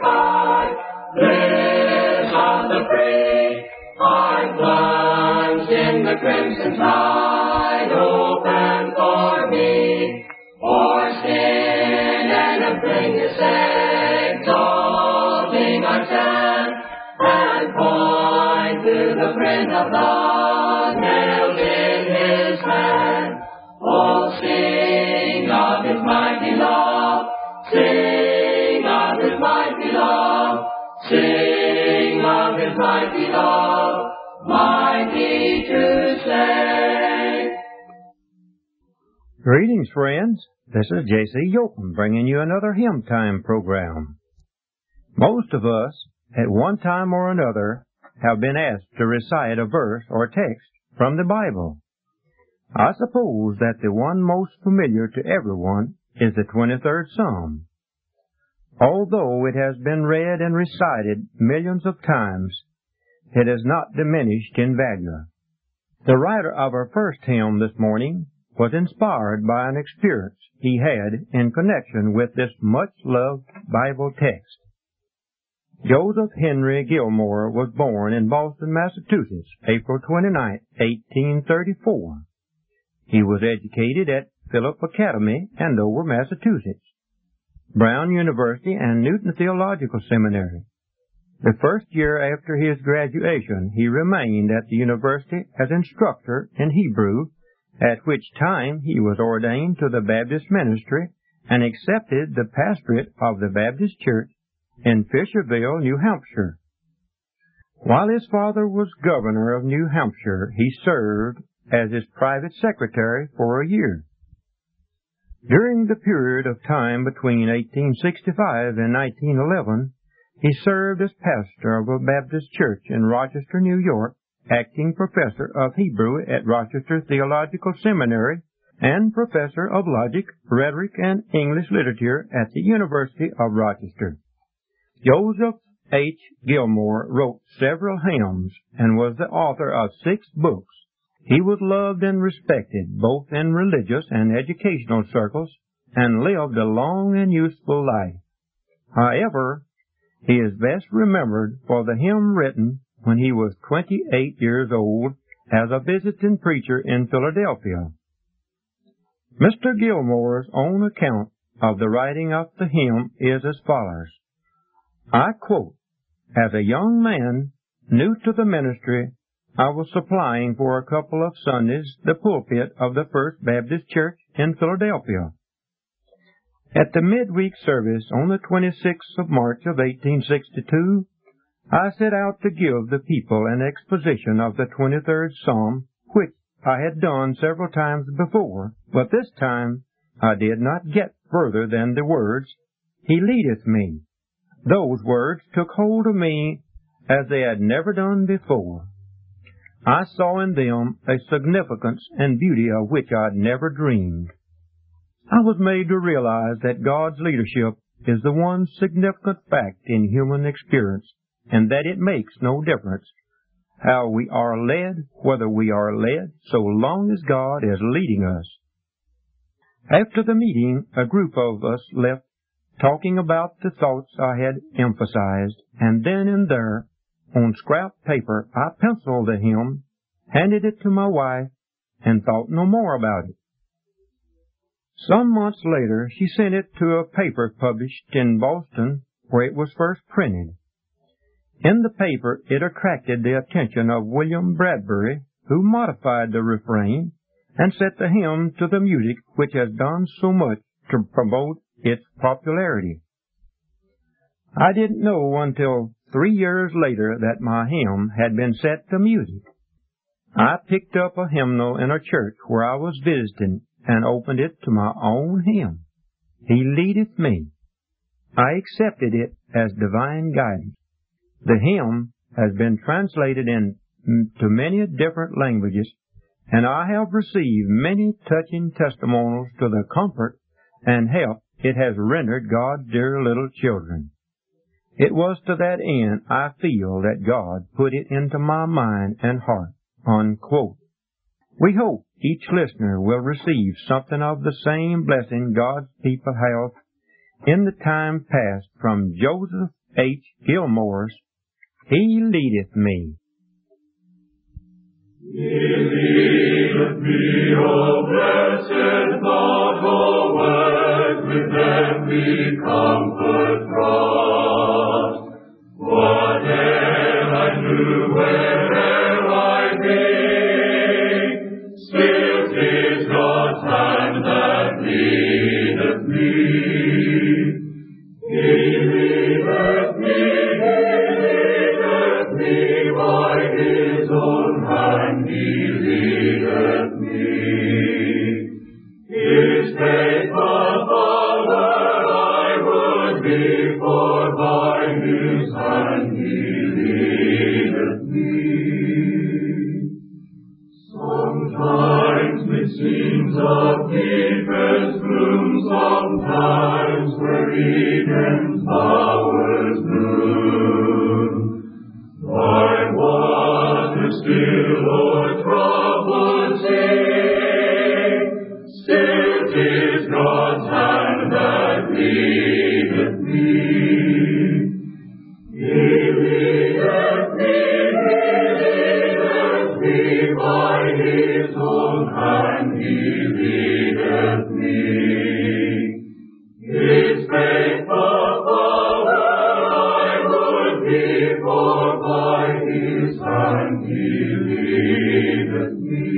glorified. Bliss of the free, heart plunged in the crimson tide, open for me. For sin and afflict His exalting our stand, and point to the friend of God, nailed in His hand. Oh, sing of His mighty love, sing of His mighty love, sing of His mighty love, mighty to save. Greetings, friends. This is J.C. Yoakum bringing you another Hymn Time program. Most of us, at one time or another, have been asked to recite a verse or text from the Bible. I suppose that the one most familiar to everyone is the 23rd Psalm. Although it has been read and recited millions of times, it has not diminished in value. The writer of our first hymn this morning was inspired by an experience he had in connection with this much-loved Bible text. Joseph Henry Gilmore was born in Boston, Massachusetts, April 29, 1834. He was educated at Phillips Academy, Andover, Massachusetts, Brown University, and Newton Theological Seminary. The first year after his graduation, he remained at the university as instructor in Hebrew, at which time he was ordained to the Baptist ministry and accepted the pastorate of the Baptist Church in Fisherville, New Hampshire. While his father was governor of New Hampshire, he served as his private secretary for a year. During the period of time between 1865 and 1911, he served as pastor of a Baptist church in Rochester, New York, acting professor of Hebrew at Rochester Theological Seminary, and professor of logic, rhetoric, and English literature at the University of Rochester. Joseph H. Gilmore wrote several hymns and was the author of 6 books. He was loved and respected both in religious and educational circles and lived a long and useful life. However, he is best remembered for the hymn written when he was 28 years old as a visiting preacher in Philadelphia. Mr. Gilmore's own account of the writing of the hymn is as follows. I quote, "As a young man, new to the ministry, I was supplying for a couple of Sundays the pulpit of the First Baptist Church in Philadelphia. At the midweek service on the 26th of March of 1862, I set out to give the people an exposition of the 23rd Psalm, which I had done several times before, but this time I did not get further than the words, 'He leadeth me.' Those words took hold of me as they had never done before. I saw in them a significance and beauty of which I had never dreamed. I was made to realize that God's leadership is the one significant fact in human experience, and that it makes no difference how we are led, whether we are led, so long as God is leading us." After the meeting, a group of us left talking about the thoughts I had emphasized, and then and there, on scrap paper, I penciled the hymn, handed it to my wife, and thought no more about it. Some months later, she sent it to a paper published in Boston, where it was first printed. In the paper, it attracted the attention of William Bradbury, who modified the refrain and set the hymn to the music which has done so much to promote its popularity. I didn't know until 3 years later that my hymn had been set to music. I picked up a hymnal in a church where I was visiting and opened it to my own hymn, "He leadeth me." I accepted it as divine guidance. The hymn has been translated into many different languages, and I have received many touching testimonials to the comfort and help it has rendered God's dear little children. It was to that end I feel that God put it into my mind and heart." Unquote. We hope each listener will receive something of the same blessing God's people have in the time past from Joseph H. Gilmore's He Leadeth Me. He leadeth me, O blessed thought, O word, with every comfort fraught. Whate'er I do, where'er I be, still 'tis God's hand that leadeth me. He leadeth me by His own hand, He leadeth me. His faithful follower I would be, for by His hand He leadeth me. Sometimes it seems of deepest gloom, sometimes where Eden's bowers bloom. By water still or troubled sea, still 'tis God's hand that leadeth me. He leadeth me by His own hand, He leadeth me. His faithful follower I would be, for by His hand He leadeth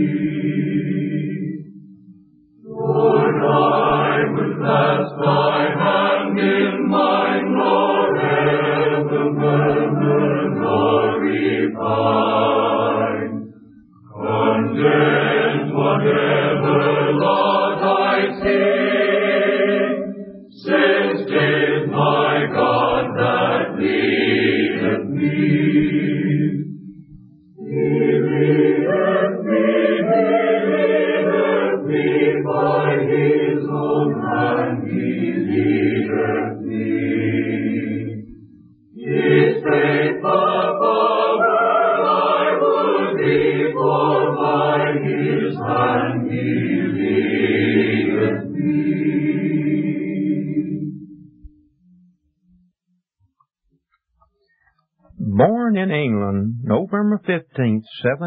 me. Lord, I would clasp Thy hand in mine, nor ever murmur nor repine. Content whatever lot I see, since 'tis my God that leadeth me. He leadeth me by His own hand, He leadeth me. His faithful follower I would be, for by His hand He leadeth me. Born in England, November 15,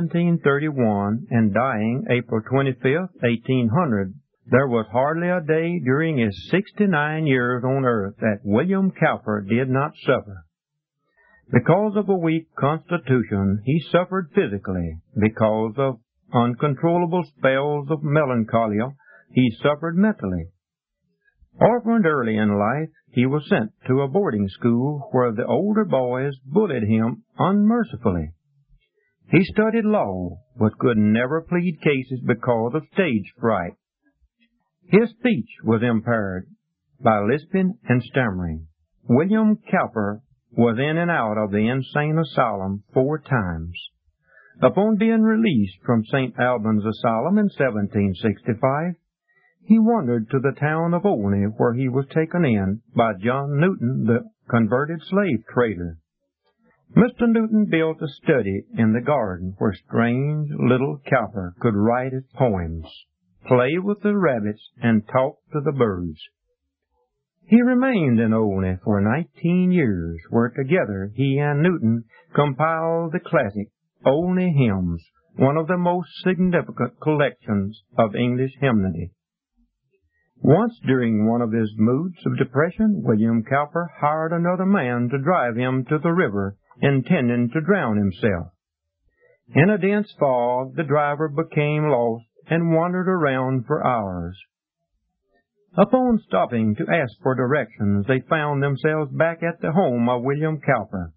1731, and dying April 25, 1800, there was hardly a day during his 69 years on earth that William Cowper did not suffer. Because of a weak constitution, he suffered physically. Because of uncontrollable spells of melancholia, he suffered mentally. Orphaned early in life, he was sent to a boarding school where the older boys bullied him unmercifully. He studied law, but could never plead cases because of stage fright. His speech was impaired by lisping and stammering. William Cowper was in and out of the insane asylum 4 times. Upon being released from St. Albans Asylum in 1765, he wandered to the town of Olney, where he was taken in by John Newton, the converted slave trader. Mr. Newton built a study in the garden where strange little Cowper could write his poems, play with the rabbits, and talk to the birds. He remained in Olney for 19 years, where together he and Newton compiled the classic Olney Hymns, one of the most significant collections of English hymnody. Once during one of his moods of depression, William Cowper hired another man to drive him to the river, intending to drown himself. In a dense fog, the driver became lost and wandered around for hours. Upon stopping to ask for directions, they found themselves back at the home of William Cowper.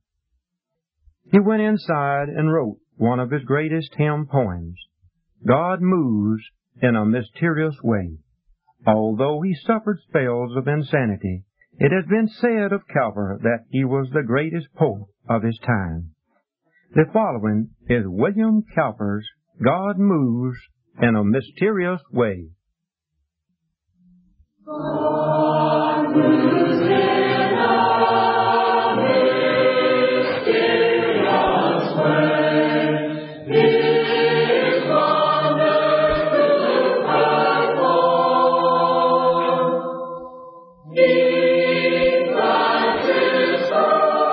He went inside and wrote one of his greatest hymn poems, God Moves in a Mysterious Way. Although he suffered spells of insanity, it has been said of Cowper that he was the greatest poet of his time. The following is William Cowper's God Moves in a Mysterious Way. God moves in a mysterious way. His wonders to perform. He guides His soul.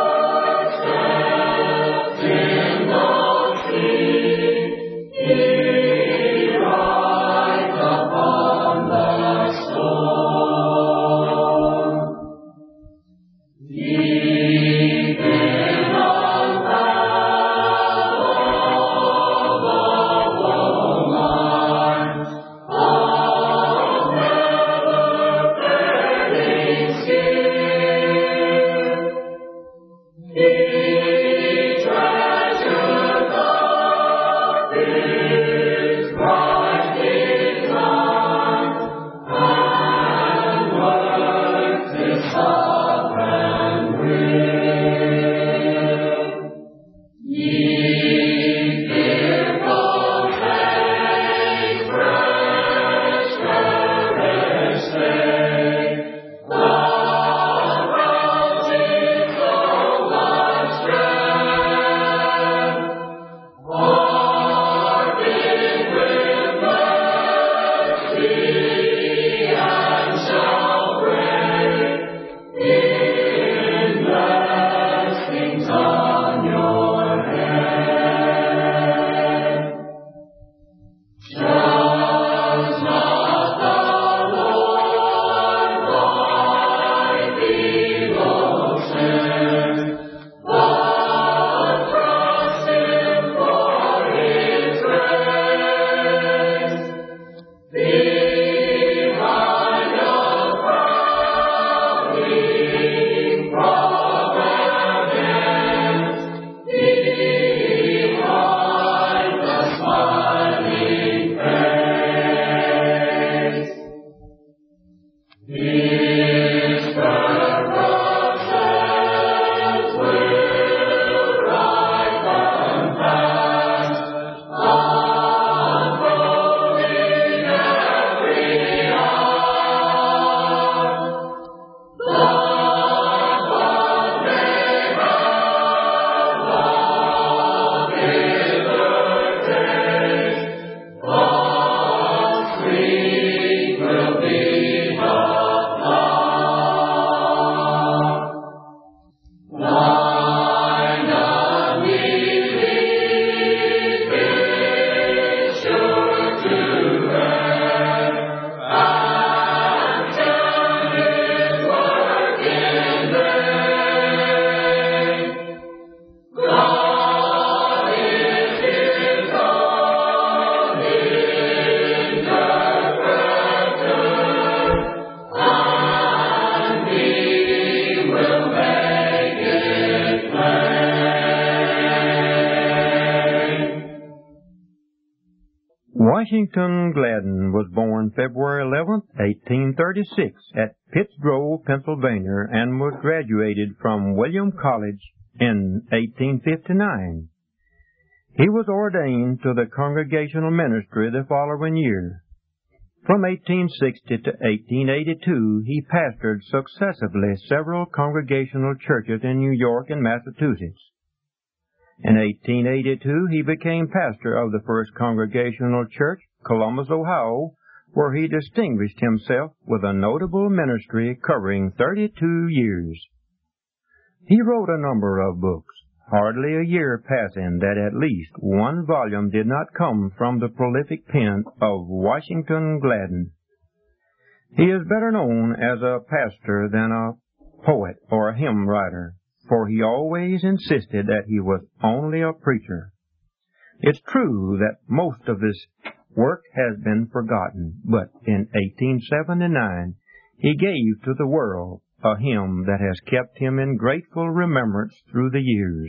Washington Gladden was born February 11, 1836, at Pittsgrove, Pennsylvania, and was graduated from William College in 1859. He was ordained to the Congregational ministry the following year. From 1860 to 1882, he pastored successively several Congregational churches in New York and Massachusetts. In 1882, he became pastor of the First Congregational Church, Columbus, Ohio, where he distinguished himself with a notable ministry covering 32 years. He wrote a number of books, hardly a year passing that at least one volume did not come from the prolific pen of Washington Gladden. He is better known as a pastor than a poet or a hymn writer, for he always insisted that he was only a preacher. It's true that most of his work has been forgotten, but in 1879 he gave to the world a hymn that has kept him in grateful remembrance through the years.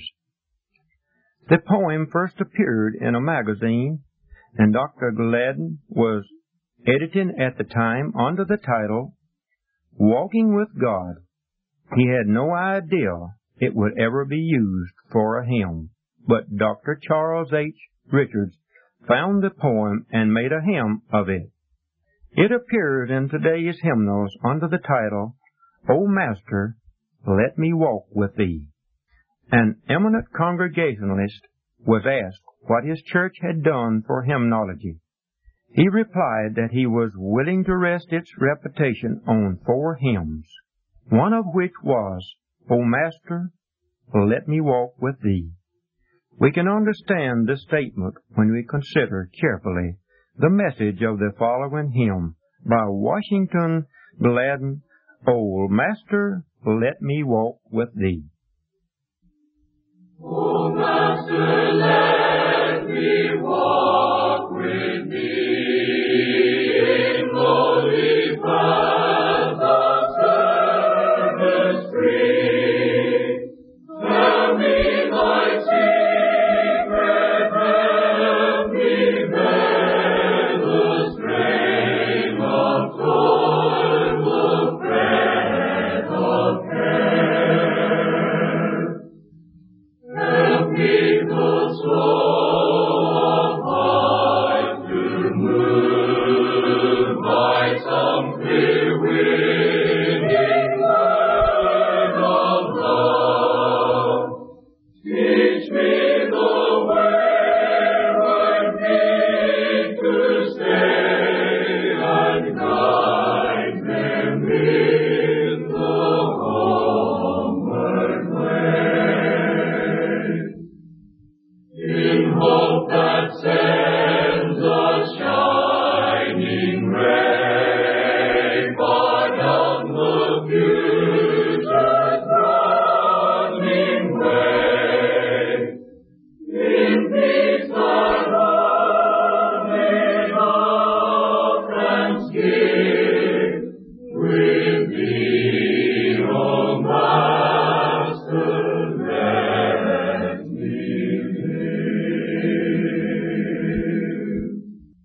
The poem first appeared in a magazine, and Dr. Gladden was editing at the time under the title, Walking with God. He had no idea it would ever be used for a hymn, but Dr. Charles H. Richards found the poem and made a hymn of it. It appears in today's hymnals under the title, O Master, Let Me Walk with Thee. An eminent Congregationalist was asked what his church had done for hymnology. He replied that he was willing to rest its reputation on 4 hymns, one of which was, O Master, let me walk with Thee. We can understand this statement when we consider carefully the message of the following hymn by Washington Gladden, O Master, let me walk with Thee. O Master, let me walk with Thee in lowly paths of service free. Tell me Thy secret, help me bear the strain of toil, the fret of care. Help me, good soul of mine, to move by some clear winning word of love. Teach me the way I need to stay, and guide them in the homeward way. In hope that sends a shining ray, far down the future's broadening way. In peace thy holy utterance give, with Thee, O Master, let me live.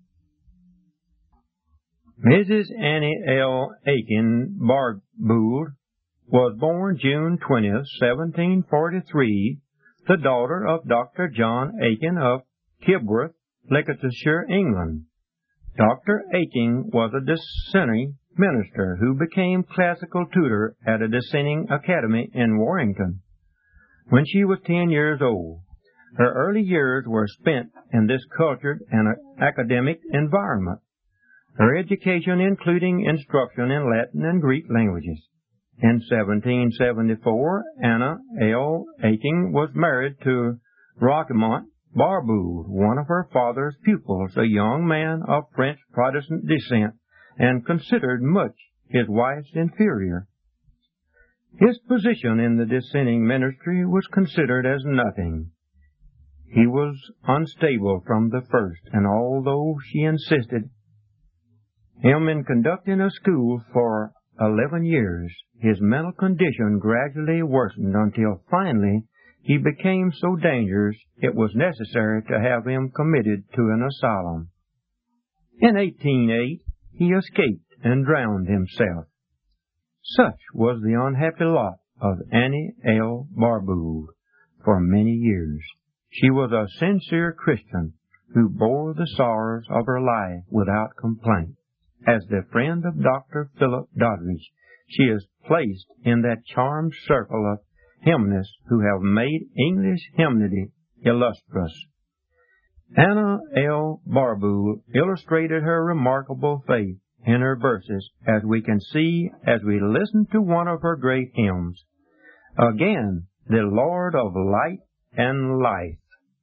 Mrs. Annie L. Aiken Bargould was born June 20, 1743, the daughter of Dr. John Aiken of Kibworth, Leicestershire, England. Dr. Aiken was a dissenting minister who became classical tutor at a dissenting academy in Warrington when she was 10 years old. Her early years were spent in this cultured and academic environment, her education including instruction in Latin and Greek languages. In 1774, Anna L. Aiken was married to Roquemont Bargould, one of her father's pupils, a young man of French Protestant descent, and considered much his wife's inferior. His position in the dissenting ministry was considered as nothing. He was unstable from the first, and although she insisted him in conducting a school for 11 years, his mental condition gradually worsened until finally he became so dangerous it was necessary to have him committed to an asylum. In 1808, he escaped and drowned himself. Such was the unhappy lot of Annie L. Barbauld for many years. She was a sincere Christian who bore the sorrows of her life without complaint. As the friend of Dr. Philip Doddridge, she is placed in that charmed circle of hymnists who have made English hymnody illustrious. Anna L. Barbauld illustrated her remarkable faith in her verses, as we can see as we listen to one of her great hymns. Again, the Lord of light and life.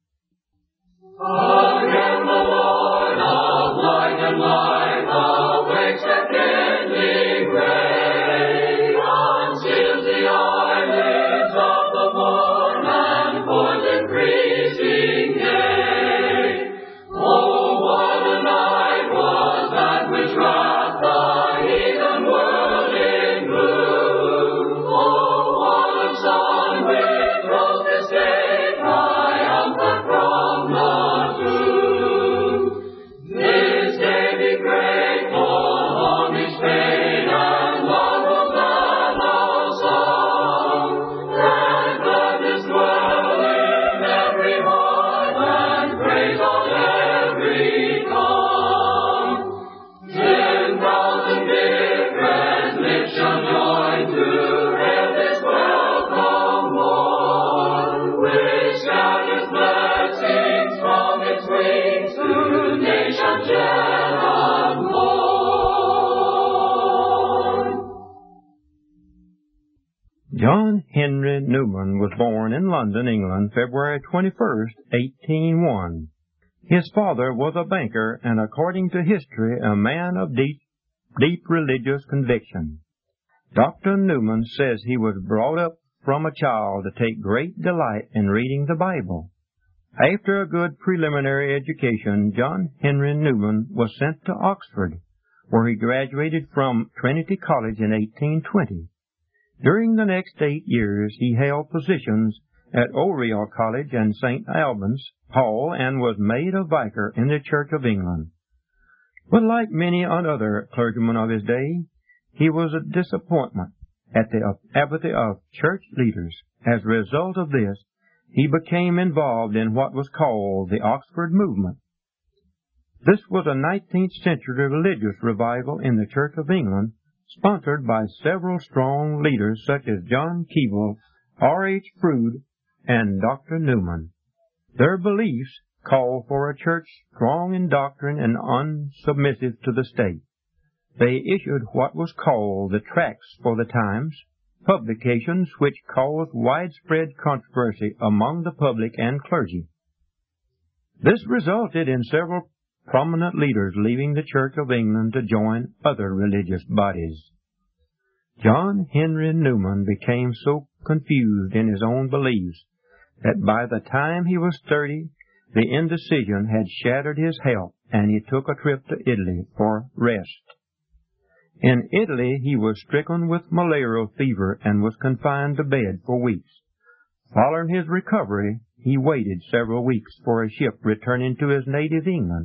Again the Lord of light and life awakes the kindling ray, unseals the eyelids of the morn and pours increasing day. Oh, what a night was that which wrapped the heathen world in gloom! Oh, what a sun which rose this day triumphant from the tomb! This day be grateful on each pain and love of that lost song, and gladness dwell in every heart and praise on every tongue. 10,000 different lips shall join to hail this welcome morn, which scatters blessings from its wings to nations yet unborn. John Henry Newman was born in London, England, February 21st, 1801. His father was a banker and, according to history, a man of deep religious conviction. Dr. Newman says he was brought up from a child to take great delight in reading the Bible. After a good preliminary education, John Henry Newman was sent to Oxford, where he graduated from Trinity College in 1820. During the next 8 years, he held positions at Oriel College and St. Albans Hall and was made a vicar in the Church of England. But like many another clergymen of his day, he was a disappointment at the apathy of church leaders. As a result of this, he became involved in what was called the Oxford Movement. This was a 19th century religious revival in the Church of England, sponsored by several strong leaders such as John Keble, R.H. Froude, and Dr. Newman. Their beliefs called for a church strong in doctrine and unsubmissive to the state. They issued what was called the Tracts for the Times, publications which caused widespread controversy among the public and clergy. This resulted in several prominent leaders leaving the Church of England to join other religious bodies. John Henry Newman became so confused in his own beliefs that by the time he was 30, the indecision had shattered his health, and he took a trip to Italy for rest. In Italy, he was stricken with malarial fever and was confined to bed for weeks. Following his recovery, he waited several weeks for a ship returning to his native England.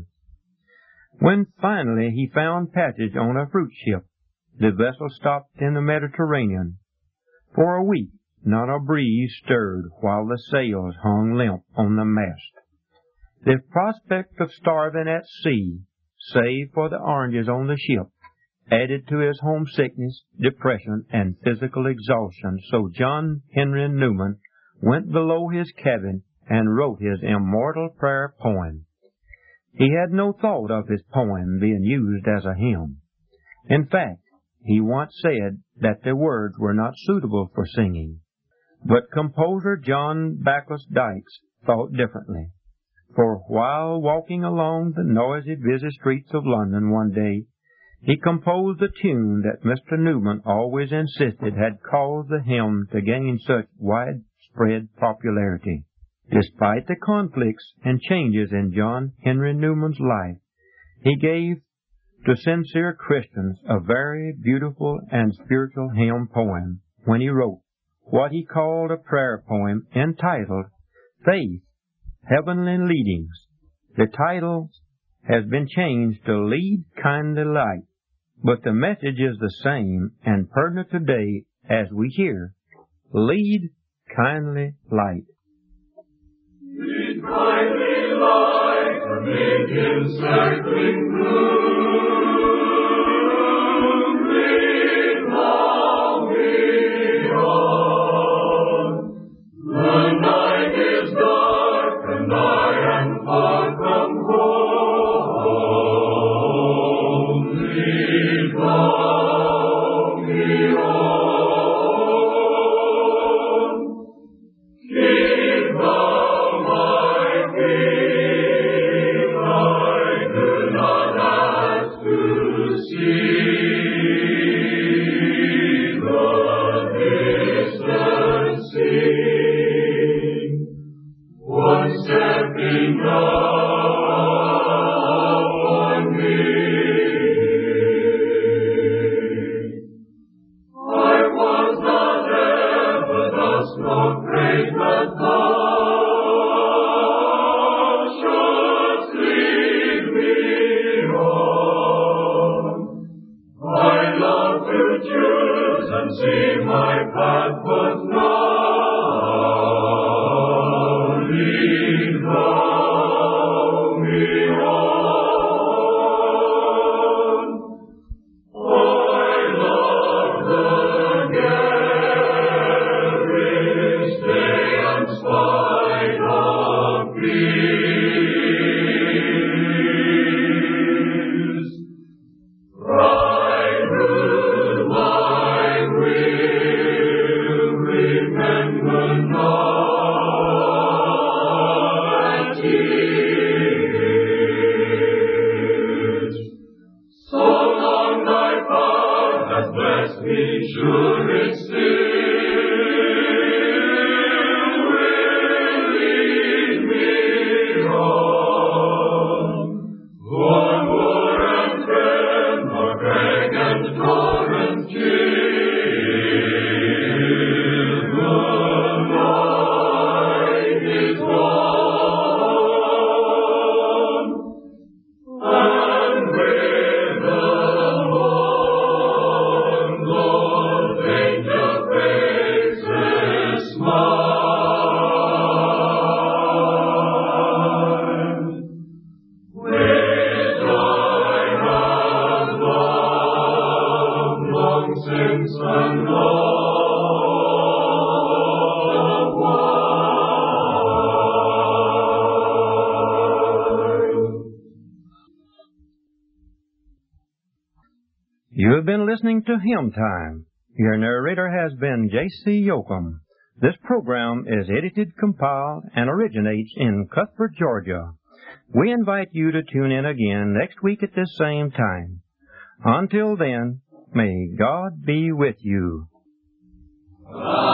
When finally he found passage on a fruit ship, the vessel stopped in the Mediterranean. For a week, not a breeze stirred while the sails hung limp on the mast. The prospect of starving at sea, save for the oranges on the ship, added to his homesickness, depression, and physical exhaustion, so John Henry Newman went below his cabin and wrote his immortal prayer poem. He had no thought of his poem being used as a hymn. In fact, he once said that the words were not suitable for singing. But composer John Bacchus Dykes thought differently. For while walking along the noisy, busy streets of London one day, he composed a tune that Mr. Newman always insisted had caused the hymn to gain such widespread popularity. Despite the conflicts and changes in John Henry Newman's life, he gave to sincere Christians a very beautiful and spiritual hymn poem when he wrote what he called a prayer poem entitled Faith, Heavenly Leadings. The title has been changed to Lead Kindly Light, but the message is the same and pertinent today as we hear, Lead Kindly Light. Lead kindly light amid encircling gloom, lead long beyond. The night is dark and I am far from home. Lead long beyond. Keep thou my feet, I do not ask to see the distant sea. One stepping down on me. I was not ever thus nor great that thou shouldst lead me on. I love to choose and see my path, but now lead thou me on. I love the garish day and spite of peace. Bridehood, my will remember not tears. So long thy power hath blessed me, sure it still will lead me on. For moor and fen, nor crag and torrent chill, the night is gone, and with the morn, Lord, angel faces smile. Which I have loved long since and loved while. You have been listening to Hymn Time. Your narrator has been J.C. Yoakum. This program is edited, compiled, and originates in Cuthbert, Georgia. We invite you to tune in again next week at this same time. Until then, may God be with you.